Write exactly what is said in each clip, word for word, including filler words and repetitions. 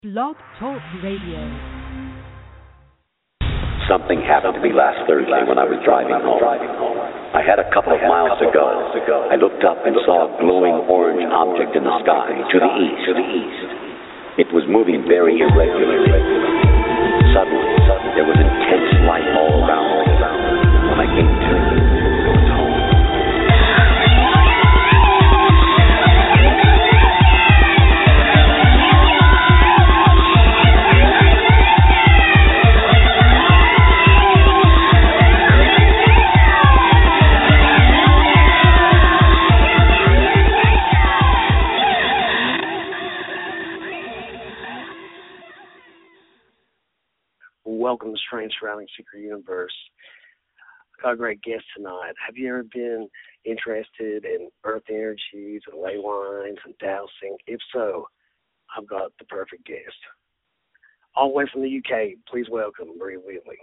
Blog Talk Radio. Something happened to me last Thursday when I was driving home. I had a couple of miles to go. I looked up and saw a glowing orange object in the sky to the east. To the east. It was moving very irregularly. Suddenly, suddenly, there was intense light all around me. When I came to, it was home. Welcome to Strange Surrounding Secret Universe. I've got a great guest tonight. Have you ever been interested in earth energies and ley lines and dowsing? If so, I've got the perfect guest. All the way from the U K, please welcome Maria Wheatley.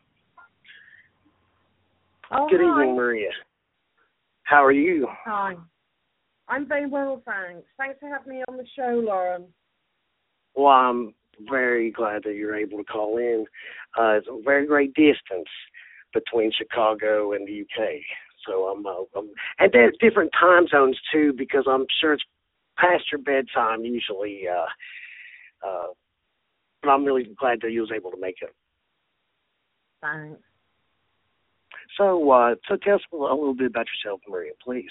Oh, Good hi. evening, Maria. How are you? Hi. I'm very well, thanks. Thanks for having me on the show, Lauren. Well, I'm very glad that you're able to call in. Uh, it's a very great distance between Chicago and the U K. So I'm, uh, I'm and there's different time zones too, because I'm sure it's past your bedtime usually. Uh, uh, but I'm really glad that you was able to make it. Thanks. So, uh, so tell us a little bit about yourself, Maria, please.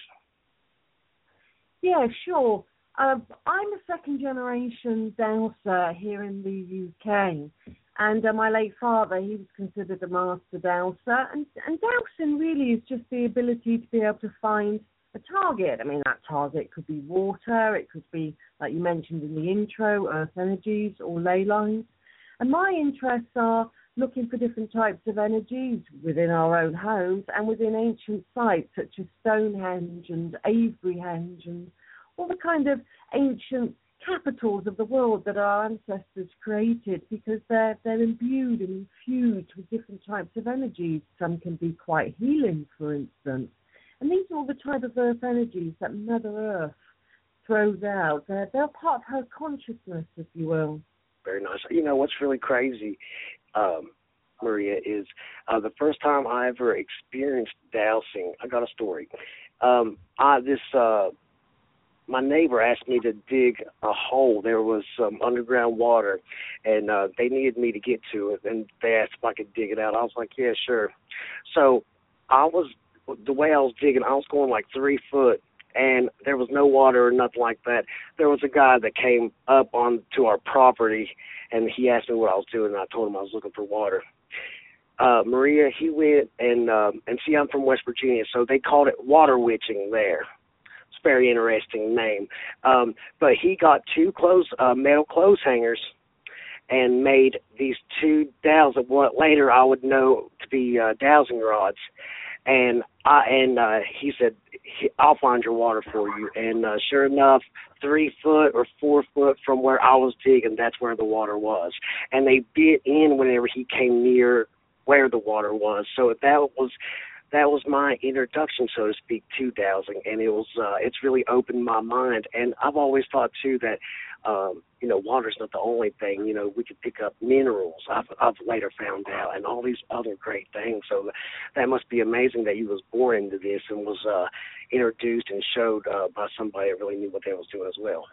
Yeah, sure. Uh, I'm a second-generation dowser here in the U K, and uh, my late father, he was considered a master dowser, and, and dowsing really is just the ability to be able to find a target. I mean, that target could be water, it could be, like you mentioned in the intro, earth energies or ley lines, and my interests are looking for different types of energies within our own homes and within ancient sites such as Stonehenge and Averyhenge and all the kind of ancient capitals of the world that our ancestors created, because they're they're imbued and infused with different types of energies. Some can be quite healing, for instance. And these are all the type of earth energies that Mother Earth throws out. They're, they're part of her consciousness, if you will. Very nice. You know, what's really crazy, um, Maria, is uh, the first time I ever experienced dowsing, I got a story. Um, I, this... Uh, My neighbor asked me to dig a hole. There was some underground water, and uh, they needed me to get to it, and they asked if I could dig it out. I was like, yeah, sure. So I was, the way I was digging, I was going like three foot, and there was no water or nothing like that. There was a guy that came up onto our property, and he asked me what I was doing, and I told him I was looking for water. Uh, Maria, he went, and, um, and see, I'm from West Virginia, so they called it water witching there. Very interesting name. Um, but he got two clothes, uh, metal clothes hangers and made these two dowels of what later I would know to be uh, dowsing rods. And I and uh, he said, I'll find your water for you. And uh, sure enough, three foot or four foot from where I was digging, that's where the water was. And they bit in whenever he came near where the water was. So that was... That was my introduction, so to speak, to dowsing, and it was uh, it's really opened my mind. And I've always thought too that um, you know, water's not the only thing. You know, we could pick up minerals. I've I've later found out, and all these other great things. So that must be amazing that you was born into this and was uh, introduced and showed uh, by somebody that really knew what they was doing as well.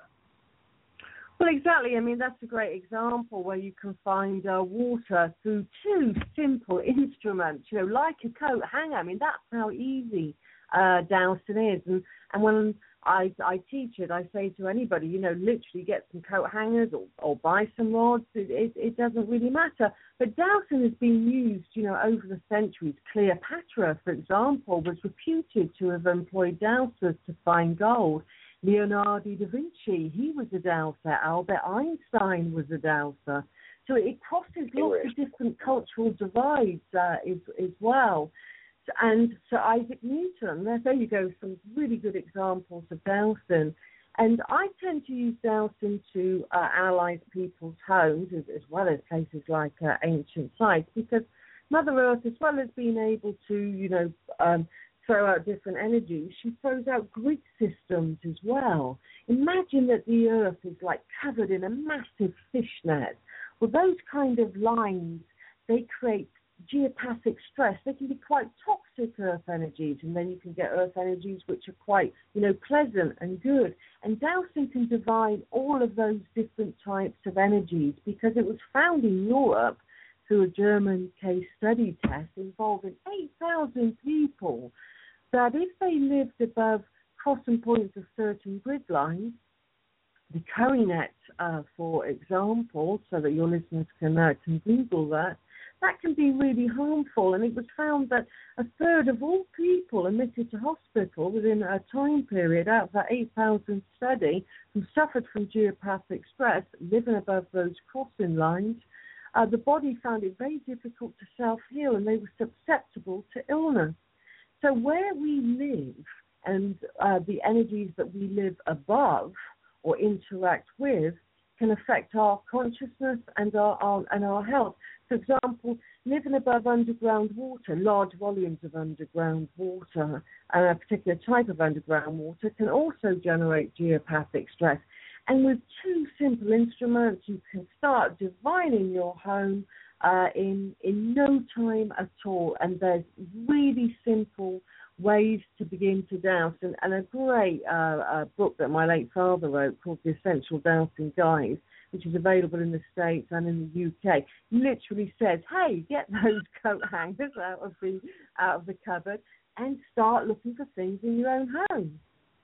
Well, exactly. I mean, that's a great example where you can find uh, water through two simple instruments, you know, like a coat hanger. I mean, that's how easy uh, dowsing is. And, and when I, I teach it, I say to anybody, you know, literally get some coat hangers or, or buy some rods. It, it, it doesn't really matter. But dowsing has been used, you know, over the centuries. Cleopatra, for example, was reputed to have employed dowsers to find gold. Leonardo da Vinci, he was a dowser. Albert Einstein was a dowser. So it crosses lots of different cultural divides uh, as, as well. So, and Sir Isaac Newton, there, there you go, some really good examples of dowsing. And I tend to use dowsing to uh, analyse people's homes as, as well as places like uh, ancient sites, because Mother Earth, as well as being able to, you know, um, throw out different energies, she throws out grid systems as well. Imagine that the Earth is like covered in a massive fishnet. Well, those kind of lines, they create geopathic stress. They can be quite toxic Earth energies, and then you can get Earth energies which are quite, you know, pleasant and good. And dowsing can divide all of those different types of energies, because it was found in Europe through a German case study test involving eight thousand people, that if they lived above crossing points of certain grid lines, the Curry net, uh, for example, so that your listeners can, uh, can Google that, that can be really harmful. And it was found that a third of all people admitted to hospital within a time period out of that eight thousand study who suffered from geopathic stress living above those crossing lines, uh, the body found it very difficult to self-heal, and they were susceptible to illness. So where we live and uh, the energies that we live above or interact with can affect our consciousness and our, our and our health. For example, living above underground water, large volumes of underground water, and a particular type of underground water can also generate geopathic stress. And with two simple instruments, you can start divining your home uh, in in no time at all. And there's really simple ways to begin to douse. And, and a great uh, uh, book that my late father wrote called The Essential Dowsing Guide, which is available in the States and in the U K, literally says, hey, get those coat hangers out of the out of the cupboard and start looking for things in your own home.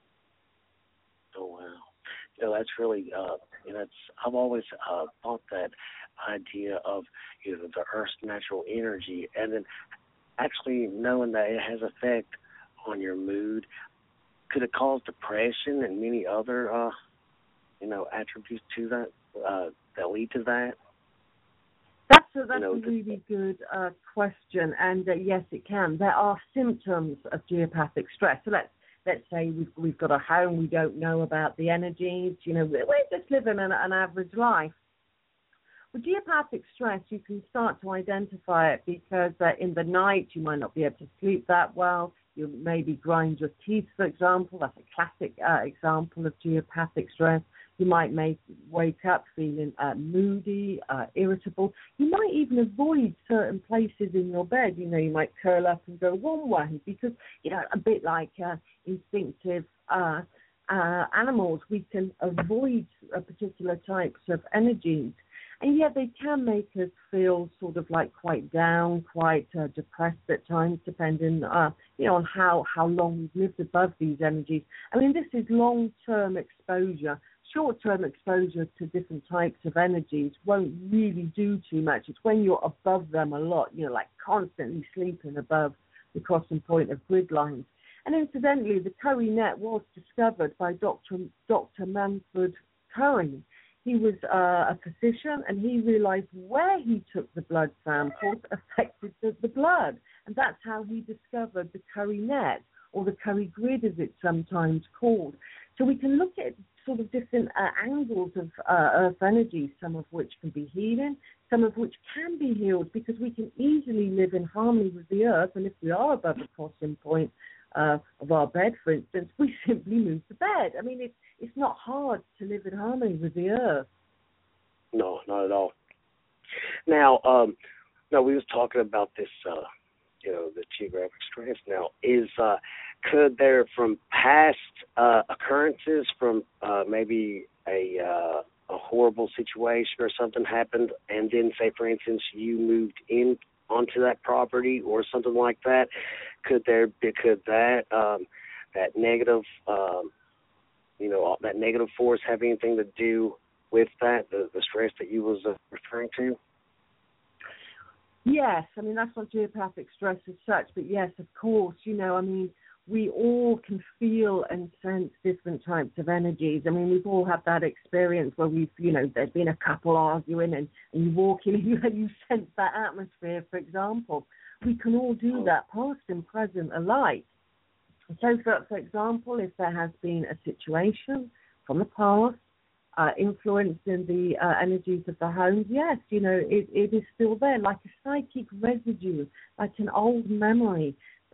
Oh, wow. You know, that's really, uh, you know, it's, I've always uh, thought that idea of, you know, the Earth's natural energy, and then actually knowing that it has effect on your mood. Could it cause depression and many other, uh, you know, attributes to that, uh, that lead to that? That's a, that's you know, a really good uh, question, and uh, yes, it can. There are symptoms of geopathic stress. So let's let's say we've we've got a home, we don't know about the energies. You know, we're, we're just living an, an average life. With geopathic stress, you can start to identify it because uh, in the night you might not be able to sleep that well. You maybe grind your teeth, for example. That's a classic uh, example of geopathic stress. You might make, wake up feeling uh, moody, uh, irritable. You might even avoid certain places in your bed. You know, you might curl up and go one way because, you know, a bit like uh, instinctive uh, uh, animals, we can avoid uh, particular types of energies. And yet they can make us feel sort of like quite down, quite uh, depressed at times, depending, uh, you know, on how, how long we've lived above these energies. I mean, this is long-term exposure. Short-term exposure to different types of energies won't really do too much. It's when you're above them a lot, you know, like constantly sleeping above the crossing point of grid lines. And incidentally, the Curry net was discovered by Doctor Doctor Manfred Curry. He was uh, a physician, and he realized where he took the blood samples affected the, the blood. And that's how he discovered the Curry net, or the Curry grid, as it's sometimes called. So we can look at sort of different uh, angles of uh, Earth energy, some of which can be healing, some of which can be healed, because we can easily live in harmony with the Earth. And if we are above a crossing point uh, of our bed, for instance, we simply move the bed. I mean, it's it's not hard to live in harmony with the Earth. No, not at all. Now, um, no, we was talking about this, uh, you know, the geographic stress. Now, is uh, could there, from past uh, occurrences, from uh, maybe a uh, a horrible situation or something happened, and then, say, for instance, you moved in onto that property or something like that, could there be, could that um, that negative um, you know, that negative force have anything to do with that, the, the stress that you was uh, referring to? Yes, I mean, that's not geopathic stress as such, but yes, of course, you know, I mean, we all can feel and sense different types of energies. I mean, we've all had that experience where we've, you know, there's been a couple arguing and, and you walk in and you, you sense that atmosphere, for example. We can all do that, past and present alike. So, for, for example, if there has been a situation from the past uh, influencing the uh, energies of the home, yes, you know, it, it is still there, like a psychic residue, like an old memory.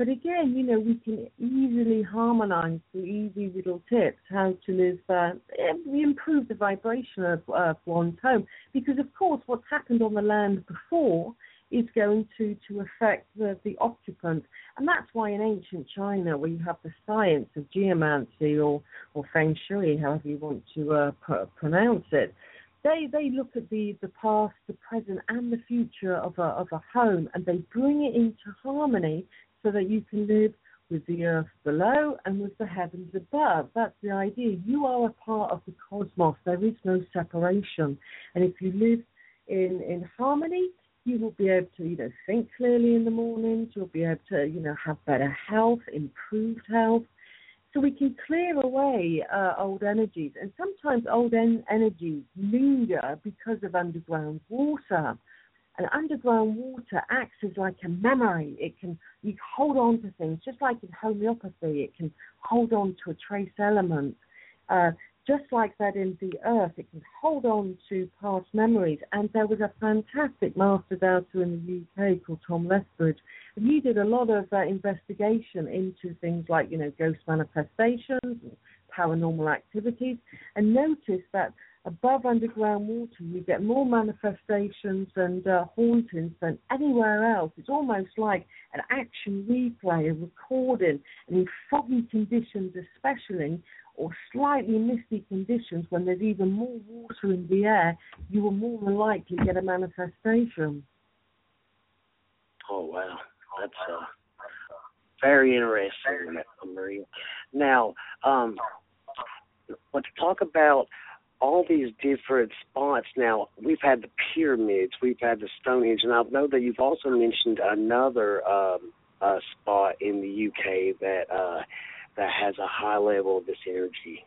But again, you know, we can easily harmonize through easy little tips how to live, uh, we improve the vibration of uh, one's home. Because, of course, what's happened on the land before is going to, to affect the, the occupant. And that's why in ancient China, where you have the science of geomancy or, or feng shui, however you want to uh, pr- pronounce it, They they look at the, the past, the present, and the future of a of a home, and they bring it into harmony so that you can live with the earth below and with the heavens above. That's the idea. You are a part of the cosmos. There is no separation. And if you live in, in harmony, you will be able to, you know, think clearly in the mornings. You'll be able to, you know, have better health, improved health. So we can clear away uh, old energies. And sometimes old en- energies linger because of underground water. And underground water acts as like a memory. It can you hold on to things, just like in homeopathy. It can hold on to a trace element. Uh, just like that in the earth, it can hold on to past memories. And there was a fantastic master doubter in the U K called Tom Lethbridge. And he did a lot of uh, investigation into things like, you know, ghost manifestations and paranormal activities, and noticed that above underground water, you get more manifestations and uh, hauntings than anywhere else. It's almost like an action replay, a recording, and in foggy conditions especially, or slightly misty conditions when there's even more water in the air, you will more than likely get a manifestation. Oh, wow. That's uh, very interesting, Maria. Now, um, let's talk about all these different spots. Now, we've had the pyramids, we've had the Stonehenge, and I know that you've also mentioned another um, uh, spot in the U K that uh, that has a high level of this energy.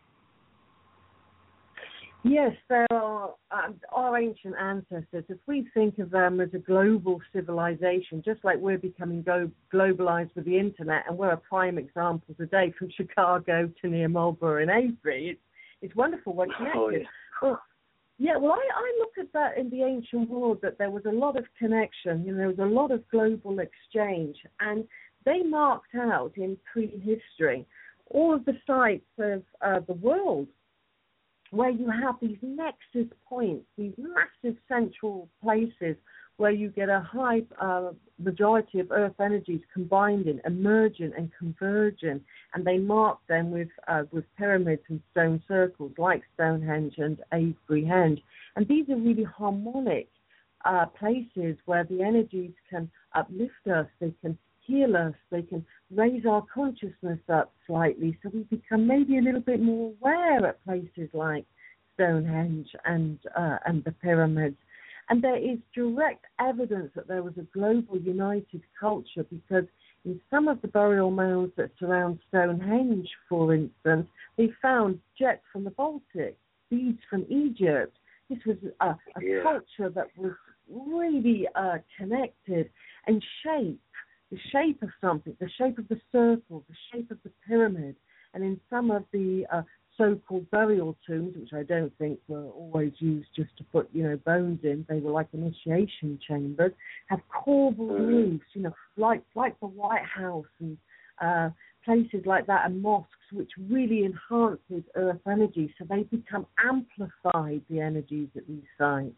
Yes, there are uh, our ancient ancestors. If we think of them as a global civilization, just like we're becoming go- globalized with the internet, and we're a prime example today from Chicago to near Marlborough and Avery, it's, it's wonderful we're connected. Oh, yeah. Well, yeah, well, I, I look at that in the ancient world, that there was a lot of connection, you know, there was a lot of global exchange, and they marked out in prehistory all of the sites of uh, the world where you have these nexus points, these massive central places where you get a high uh, majority of earth energies combining, emerging and converging, and they mark them with uh, with pyramids and stone circles like Stonehenge and Avebury Henge. And these are really harmonic uh, places where the energies can uplift us, they can heal us, they can raise our consciousness up slightly so we become maybe a little bit more aware at places like Stonehenge and uh, and the pyramids. And there is direct evidence that there was a global united culture, because in some of the burial mounds that surround Stonehenge, for instance, they found jets from the Baltic, beads from Egypt. This was a, a yeah. culture that was really uh, connected and shaped. The shape of something, the shape of the circle, the shape of the pyramid. And in some of the uh, so-called burial tombs, which I don't think were always used just to put, you know, bones in, they were like initiation chambers, have corbelled mm. roofs, you know, like like the White House and uh, places like that, and mosques, which really enhances earth energy, so they become amplified, the energies at these sites.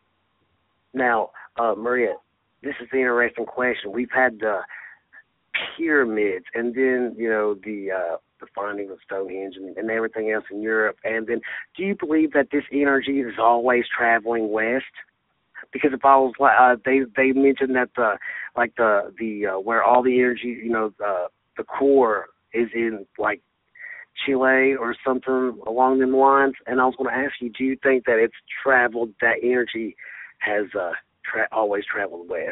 Now, uh, Maria, this is the interesting question. We've had the pyramids, and then, you know, the uh, the finding of Stonehenge and, and everything else in Europe. And then, do you believe that this energy is always traveling west? Because if I was, uh, they they mentioned that the like the the uh, where all the energy, you know, the the core is in like Chile or something along them lines. And I was going to ask you, do you think that it's traveled, that energy has uh, tra- always traveled west?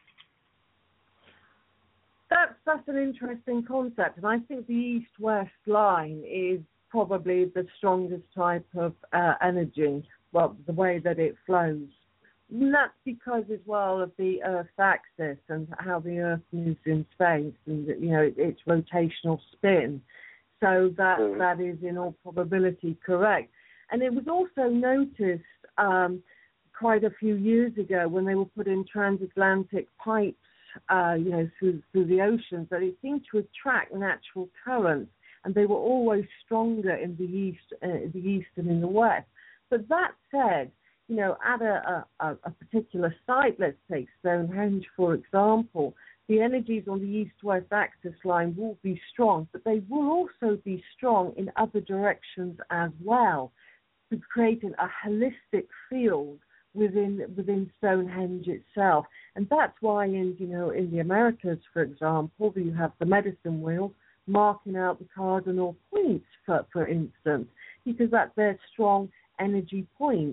That's, that's an interesting concept, and I think the east-west line is probably the strongest type of uh, energy, well, the way that it flows. And that's because as well of the Earth's axis and how the Earth moves in space and, you know, its rotational spin. So that mm. that is in all probability correct. And it was also noticed um, quite a few years ago when they were putting transatlantic pipes uh, you know, through through the oceans, that it seemed to attract natural currents, and they were always stronger in the east, uh, the east and in the west. But that said, you know, at a, a, a particular site, let's take Stonehenge, for example, the energies on the east-west axis line will be strong, but they will also be strong in other directions as well, to create an, a holistic field within within Stonehenge itself. And that's why in, you know, in the Americas, for example, you have the medicine wheel marking out the cardinal points, for, for instance, because that's their strong energy points.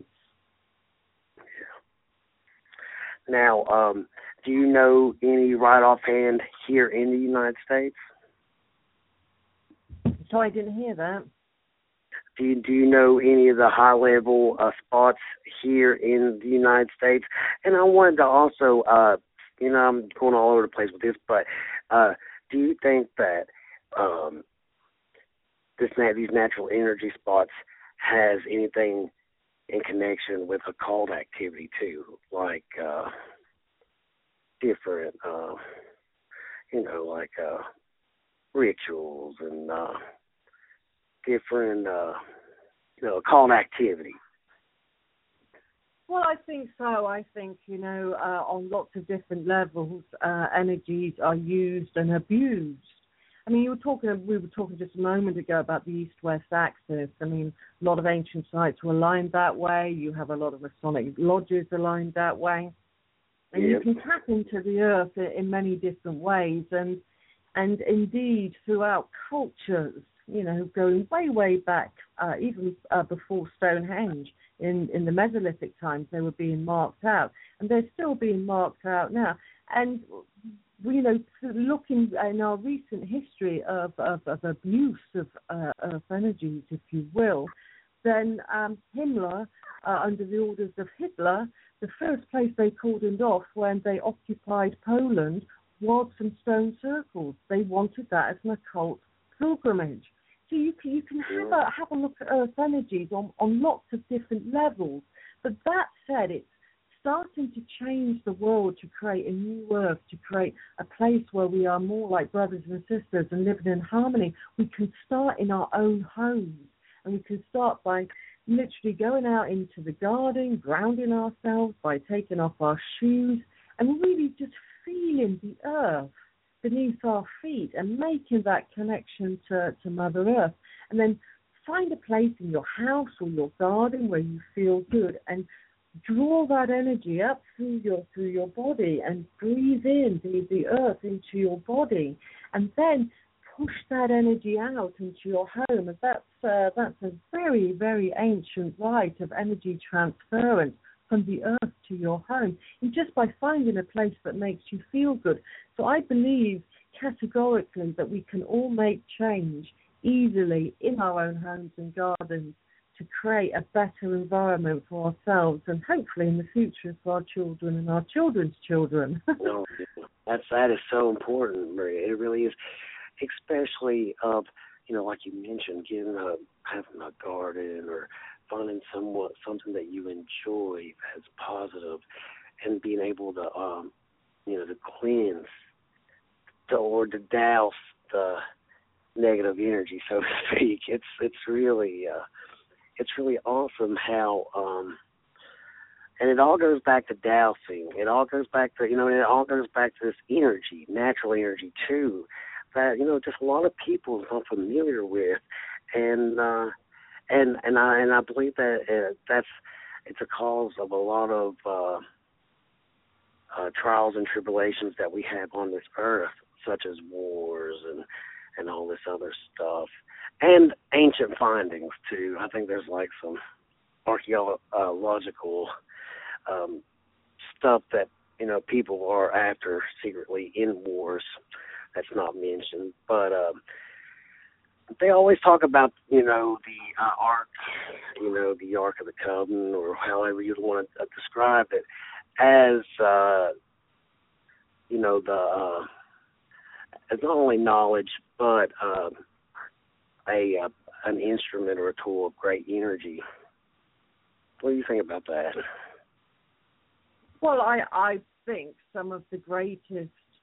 Now, um, do you know any right offhand here in the United States? Sorry, I didn't hear that. Do you, do you know any of the high-level uh, spots here in the United States? And I wanted to also, uh, you know, I'm going all over the place with this, but uh, do you think that um, this these natural energy spots has anything in connection with occult activity too, like uh, different, uh, you know, like uh, rituals and uh, different, uh, you know, occult activity? Well, I think so. I think, you know, uh, on lots of different levels, uh, energies are used and abused. I mean, you were talking, we were talking just a moment ago about the east-west axis. I mean, a lot of ancient sites were aligned that way. You have a lot of Masonic lodges aligned that way. And yep. You can tap into the earth in many different ways. And, and indeed, throughout cultures, you know, going way, way back, uh, even uh, before Stonehenge, in, in the Mesolithic times, they were being marked out. And they're still being marked out now. And you know, looking in our recent history of, of, of abuse of, uh, of energies, if you will, then um, Himmler, uh, under the orders of Hitler, the first place they cordoned off when they occupied Poland was some stone circles. They wanted that as an occult pilgrimage. So you can, you can have a, have a look at Earth energies on, on lots of different levels. But that said, it's starting to change the world to create a new earth, to create a place where we are more like brothers and sisters and living in harmony. We can start in our own homes, and we can start by literally going out into the garden, grounding ourselves by taking off our shoes and really just feeling the earth beneath our feet and making that connection to, to Mother Earth. And then find a place in your house or your garden where you feel good and draw that energy up through your through your body and breathe in the, the earth into your body, and then push that energy out into your home. And that's uh, that's a very, very ancient rite of energy transference from the earth to your home, and just by finding a place that makes you feel good. So I believe categorically that we can all make change easily in our own homes and gardens to create a better environment for ourselves and hopefully in the future for our children and our children's children. No, that's, that is so important, Maria. It really is, especially, uh, you know, like you mentioned, getting a, having a garden or finding somewhat something that you enjoy that's positive and being able to, um, you know, to cleanse to, or to douse the negative energy, so to speak. It's, it's really... Uh, It's really awesome how, um, and it all goes back to dowsing. It all goes back to, you know, it all goes back to this energy, natural energy too, that, you know, just a lot of people are not familiar with, and uh, and and I and I believe that uh, that's it's a cause of a lot of uh, uh, trials and tribulations that we have on this earth, such as wars and and all this other stuff. And ancient findings, too. I think there's, like, some archaeological um, stuff that, you know, people are after secretly in wars that's not mentioned. But um, they always talk about, you know, the uh, Ark, you know, the Ark of the Covenant, or however you want to uh, describe it, as, uh, you know, the uh, as not only knowledge, but... Uh, a uh, an instrument or a tool of great energy. What do you think about that? Well, I, I think some of the greatest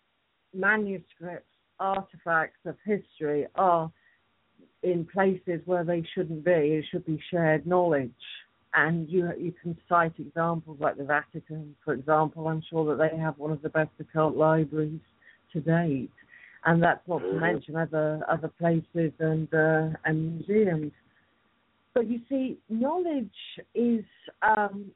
manuscripts, artifacts of history are in places where they shouldn't be. It should be shared knowledge. And you you can cite examples like the Vatican, for example. I'm sure that they have one of the best occult libraries to date. And that's not to mention other other places and uh, and museums. But you see, knowledge is um,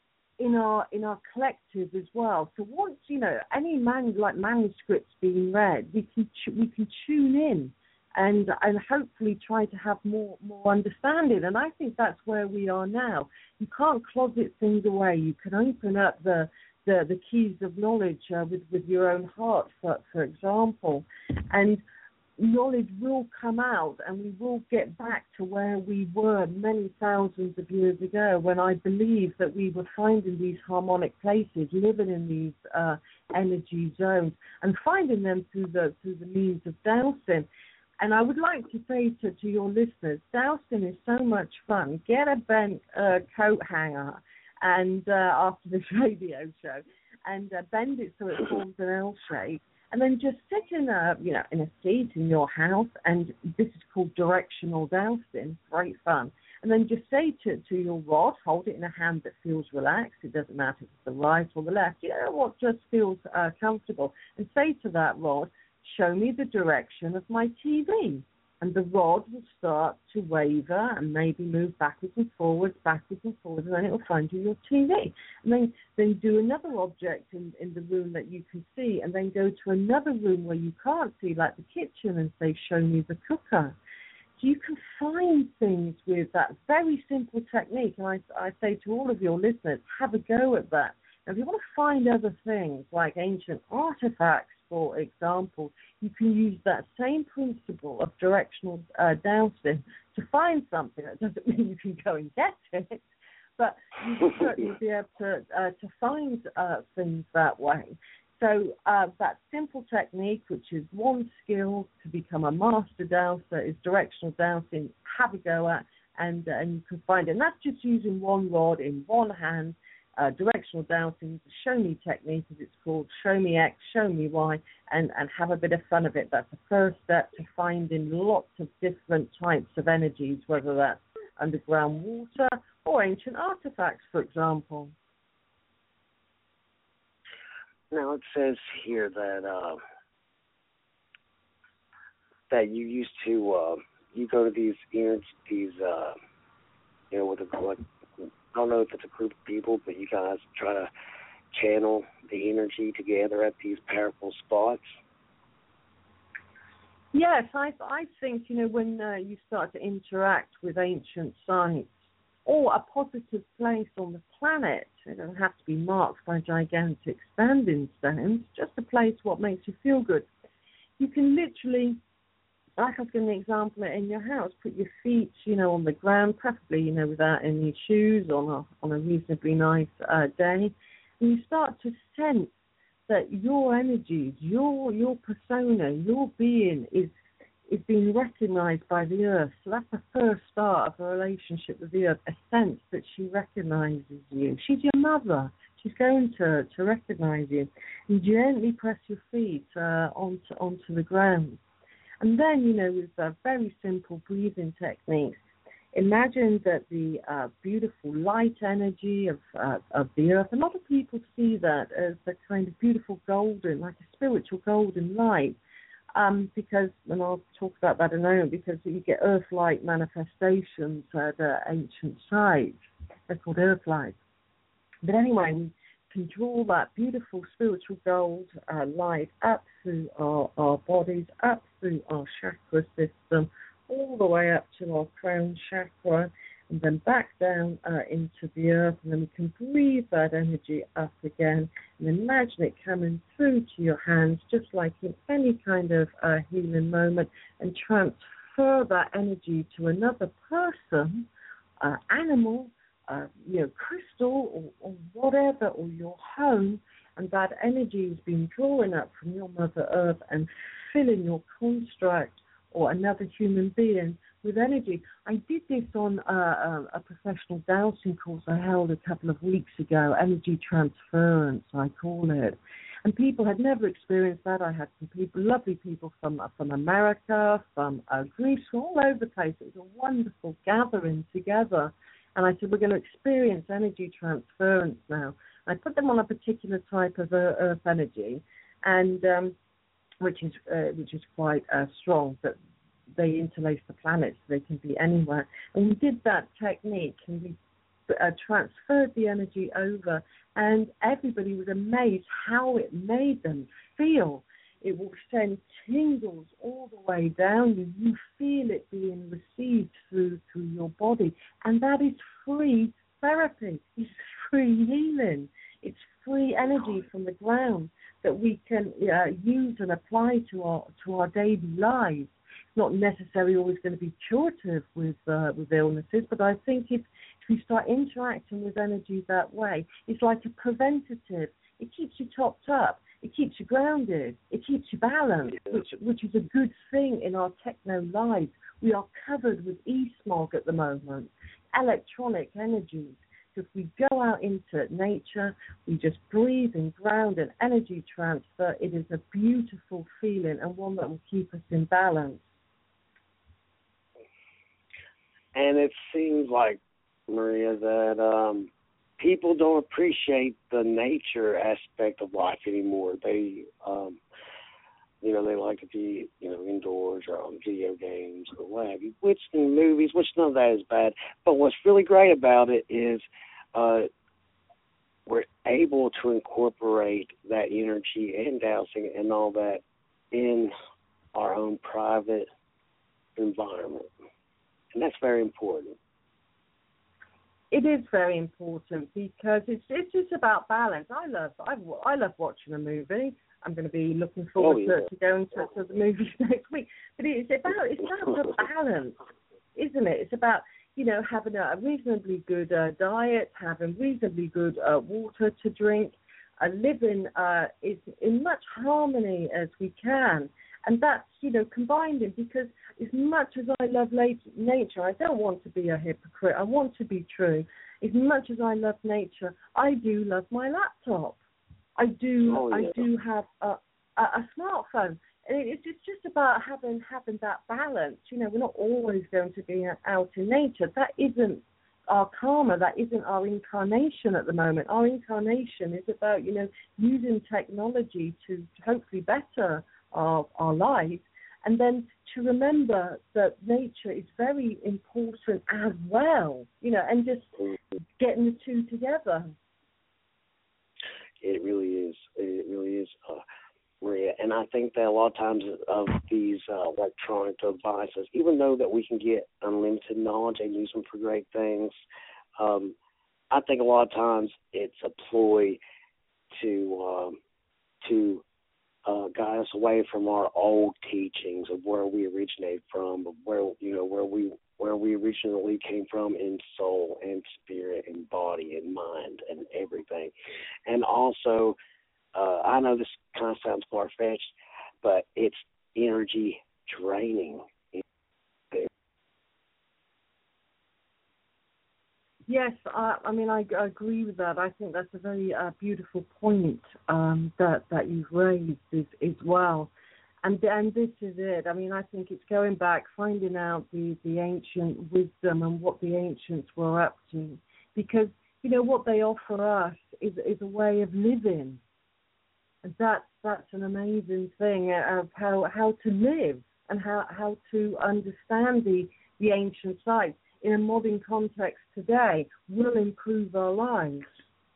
in our in our collective as well. So once you know any man like manuscripts being read, we can we can tune in and and hopefully try to have more more understanding. And I think that's where we are now. You can't closet things away. You can open up the the, the keys of knowledge uh, with with your own heart, for for example, and knowledge will come out, and we will get back to where we were many thousands of years ago, when I believe that we were finding these harmonic places, living in these uh, energy zones, and finding them through the through the means of dowsing. And I would like to say to, to your listeners, dowsing is so much fun. Get a bent uh, coat hanger and uh, after this radio show, and uh, bend it so it forms an L shape. And then just sit in a, you know, in a seat in your house, and this is called directional dowsing, great fun. And then just say to, to your rod, hold it in a hand that feels relaxed. It doesn't matter if it's the right or the left. You know what just feels uh, comfortable. And say to that rod, show me the direction of my T V. And the rod will start to waver and maybe move backwards and forwards, backwards and forwards, and then it will find you your T V. And then, then do another object in, in the room that you can see, and then go to another room where you can't see, like the kitchen, and say, show me the cooker. So you can find things with that very simple technique. And I, I say to all of your listeners, have a go at that. Now, if you want to find other things, like ancient artifacts, for example, you can use that same principle of directional uh, dowsing to find something. That doesn't mean you can go and get it, but you will certainly be able to uh, to find uh, things that way. So uh, that simple technique, which is one skill to become a master dowser, is directional dowsing. Have a go at, and uh, and you can find it. And that's just using one rod in one hand. Uh, directional dowsing, the show me technique, as it's called, show me X, show me Y, and, and have a bit of fun of it. That's the first step to finding lots of different types of energies, whether that's underground water or ancient artifacts, for example. Now it says here that uh, that you used to uh, you go to these these uh, you know with a like, I don't know if it's a group of people, but you guys try to channel the energy together at these powerful spots. Yes, I I think, you know, when uh, you start to interact with ancient sites or a positive place on the planet, it doesn't have to be marked by gigantic standing stones, just a place what makes you feel good. You can literally, like I was giving an example, in your house, put your feet, you know, on the ground, preferably, you know, without any shoes, on a on a reasonably nice uh, day, and you start to sense that your energies, your your persona, your being is is being recognized by the earth. So that's the first start of a relationship with the earth, a sense that she recognizes you. She's your mother. She's going to, to recognize you. And gently press your feet uh, onto onto the ground. And then, you know, with uh, very simple breathing techniques, imagine that the uh, beautiful light energy of uh, of the earth, a lot of people see that as a kind of beautiful golden, like a spiritual golden light, um, because, and I'll talk about that in a moment, because you get earth-light manifestations at uh, ancient sites. They're called earth lights. But anyway, we can draw that beautiful spiritual gold uh, light up through our, our bodies, up through our chakra system, all the way up to our crown chakra, and then back down uh, into the earth, and then we can breathe that energy up again, and imagine it coming through to your hands, just like in any kind of uh, healing moment, and transfer that energy to another person, uh, animal, Uh, you know, crystal or, or whatever, or your home, and that energy is being drawn up from your Mother Earth and filling your construct or another human being with energy. I did this on uh, a, a professional dowsing course I held a couple of weeks ago, energy transference, I call it. And people had never experienced that. I had some people, lovely people from from America, from uh, Greece, from all over the place. It was a wonderful gathering together. And I said, we're going to experience energy transference now. I put them on a particular type of uh, earth energy, and um, which is uh, which is quite uh, strong, that they interlace the planets, so they can be anywhere. And we did that technique, and we uh, transferred the energy over, and everybody was amazed how it made them feel. It will send tingles all the way down you. You feel it being received through through your body, and that is free therapy. It's free healing. It's free energy from the ground that we can uh, use and apply to our to our daily lives. It's not necessarily always going to be curative with uh, with illnesses, but I think if, if we start interacting with energy that way, it's like a preventative. It keeps you topped up. It keeps you grounded. It keeps you balanced, which which is a good thing in our techno lives. We are covered with e-smog at the moment, electronic energies. So if we go out into nature, we just breathe and ground and energy transfer. It is a beautiful feeling and one that will keep us in balance. And it seems like, Maria, that um, people don't appreciate the nature aspect of life anymore. They, um, you know, they like to be, you know, indoors or on video games or what have you, which in movies, which none of that is bad. But what's really great about it is uh, we're able to incorporate that energy and dowsing and all that in our own private environment. And that's very important. It is very important because it's it's just about balance. I love I, I love watching a movie. I'm going to be looking forward oh, yeah. to, to going to, to the movies next week. But it's about it's about the balance, isn't it? It's about, you know, having a reasonably good uh, diet, having reasonably good uh, water to drink, uh, living uh, is in much harmony as we can. And that's, you know, combined in, because as much as I love nature, I don't want to be a hypocrite. I want to be true. As much as I love nature, I do love my laptop. I do. Oh, yeah. I do have a, a, a smartphone. It's just, just about having having that balance. You know, we're not always going to be out in nature. That isn't our karma. That isn't our incarnation at the moment. Our incarnation is about, you know, using technology to hopefully better Our, our lives, and then to remember that nature is very important as well, you know, and just getting the two together. It really is. It really is, uh, Maria. And I think that a lot of times of these uh, electronic devices, even though that we can get unlimited knowledge and use them for great things, um, I think a lot of times it's a ploy to um, to Uh, got us away from our old teachings of where we originated from, of where you know where we where we originally came from in soul and spirit and body and mind and everything. And also, uh, I know this kind of sounds far-fetched, but it's energy draining. Yes, I, I mean, I, I agree with that. I think that's a very uh, beautiful point um, that that you've raised as, as well. And and this is it. I mean, I think it's going back, finding out the, the ancient wisdom and what the ancients were up to. Because, you know, what they offer us is, is a way of living. And that's, that's an amazing thing of how, how to live and how, how to understand the, the ancient sites in a modern context today will improve our lives.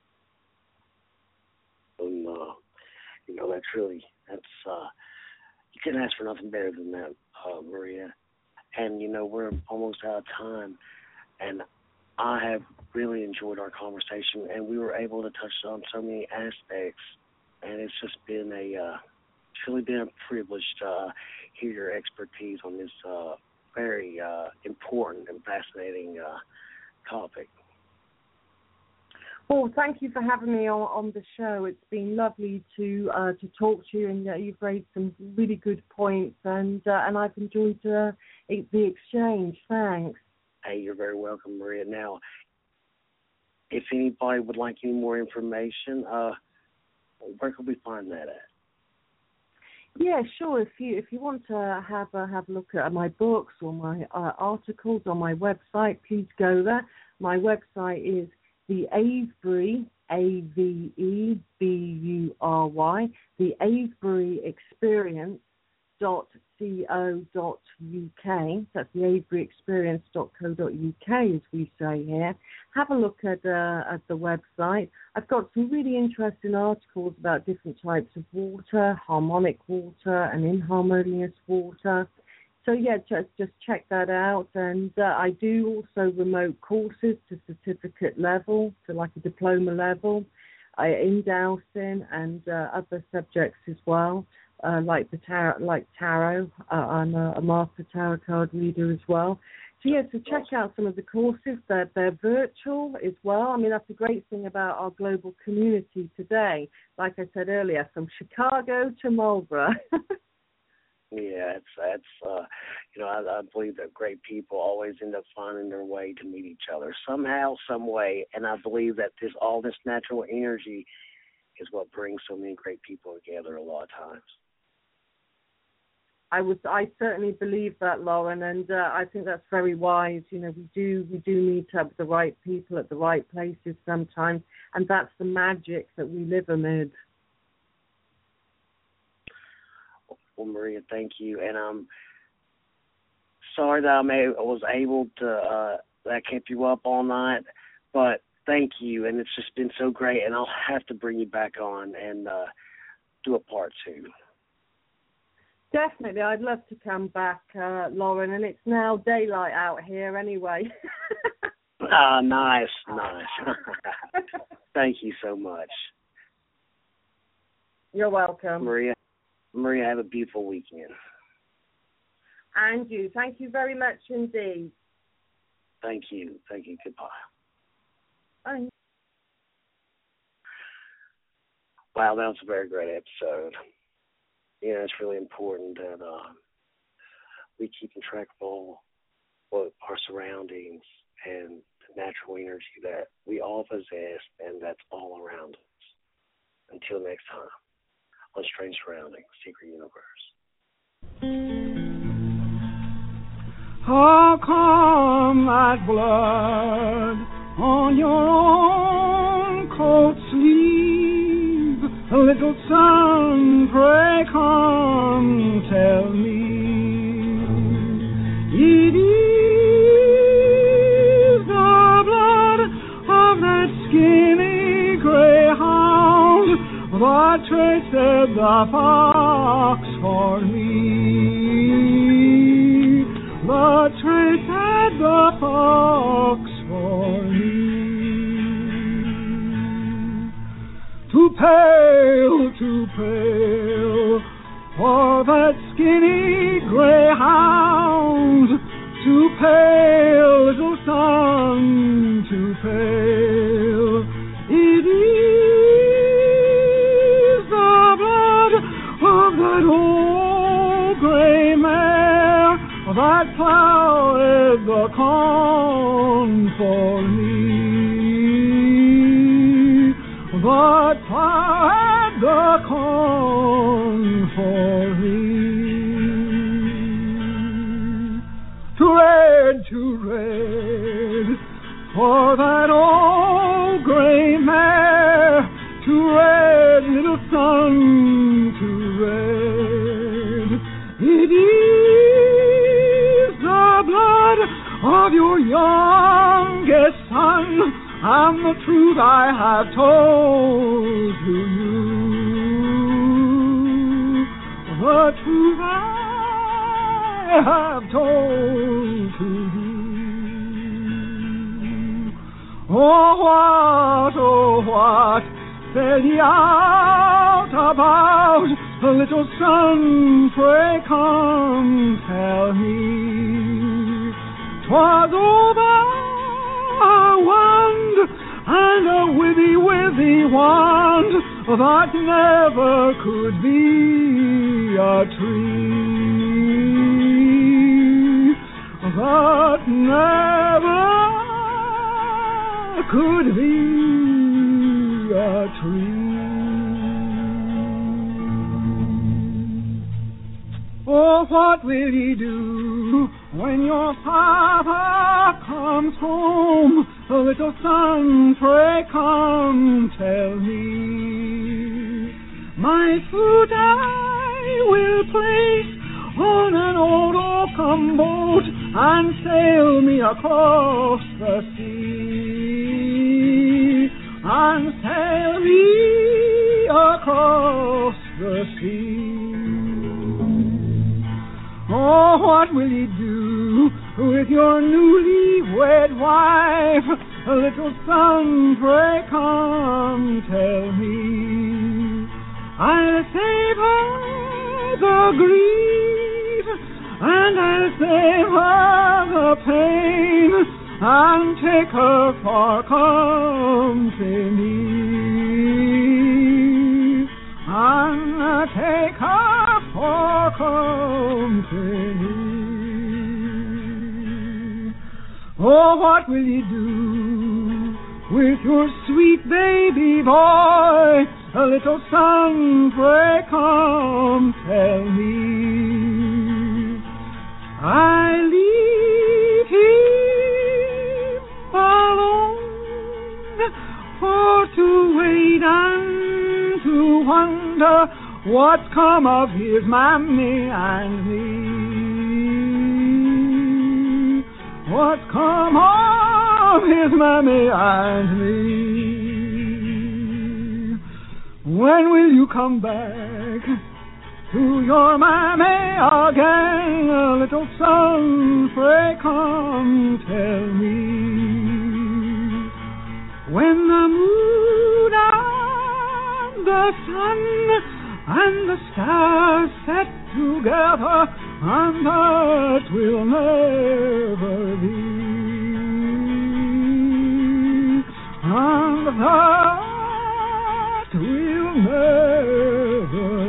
And, uh, you know, that's really, that's, uh, you couldn't ask for nothing better than that, uh, Maria. And, you know, we're almost out of time. And I have really enjoyed our conversation, and we were able to touch on so many aspects. And it's just been a, uh, it's really been a privilege to uh, hear your expertise on this uh very uh, important and fascinating uh, topic. Well, thank you for having me on, on the show. It's been lovely to uh, to talk to you, and uh, you've raised some really good points, and uh, and I've enjoyed uh, the exchange. Thanks. Hey, you're very welcome, Maria. Now, if anybody would like any more information, uh, where can we find that at? Yeah, sure. If you if you want to have a have a look at my books or my uh, articles on my website, please go there. My website is the Avebury, A V E B U R Y, the Avebury Experience dot co dot uk. That's the Avebury Experience dot co dot uk, as we say here. Have a look at uh, at the website. I've got some really interesting articles about different types of water, harmonic water and inharmonious water. So yeah, just just check that out. And uh, I do also remote courses to certificate level, to like a diploma level, uh, in dowsing and uh, other subjects as well. Uh, like the tarot, like tarot, uh, I'm a, a master tarot card reader as well. So yeah, so check out some of the courses. They're they're virtual as well. I mean, that's the great thing about our global community today. Like I said earlier, from Chicago to Marlborough. Yeah, it's that's uh, you know I, I believe that great people always end up finding their way to meet each other somehow, some way, and I believe that this all this natural energy is what brings so many great people together a lot of times. I was, I certainly believe that, Lauren, and uh, I think that's very wise. You know, we do, we do meet up with the right people at the right places sometimes, and that's the magic that we live amid. Well, Maria, thank you, and I'm sorry that I, may, I was able to uh, that I kept you up all night, but thank you, and it's just been so great, and I'll have to bring you back on and uh, do a part two. Definitely, I'd love to come back, uh, Lauren, and it's now daylight out here anyway. Ah, uh, nice, nice. Thank you so much. You're welcome. Maria, Maria, have a beautiful weekend. And you. Thank you very much indeed. Thank you. Thank you. Goodbye. Bye. Wow, that was a very great episode. Yeah, it's really important that uh, we keep in track of all what our surroundings and the natural energy that we all possess and that's all around us. Until next time, on Strange Surroundings, Secret Universe. How come that blood on your own coat sleeve? Little son, pray come tell me. It is the blood of that skinny greyhound that traced the fox for me. That traced the fox for me. Too pale, too pale for that skinny greyhound. Too pale, little son, too pale. It is the blood of that old grey mare that plowed the corn for me. But plowed the corn for me. Too red, too red for that old grey mare. Too red, little son, too red. It is the blood of your youngest son, and the truth I have told to you. The truth I have told to you. Oh, what, oh, what said ye out about the little son? Pray come tell me. 'Twas over a wand and a withy, withy wand that never could be a tree. That never could be a tree. Oh, what will ye do when your papa comes home? Little son, pray come tell me. My foot I will place on an old oakum boat and sail me across the sea, and sail me across the sea. Oh, what will ye do with your newly wed wife? Little son, pray come tell me. I'll save her the grief, and I'll save her the pain, and take her for company, and take her for company. Oh, what will ye do with your sweet baby boy? A little son, pray come tell me. I leave him alone, for to wait and to wonder what's come of his mammy and me. What's come of his mammy and me? When will you come back to your mammy again? A little son, pray come tell me. When the moon and the sun and the stars set together, and that will never be, and that will never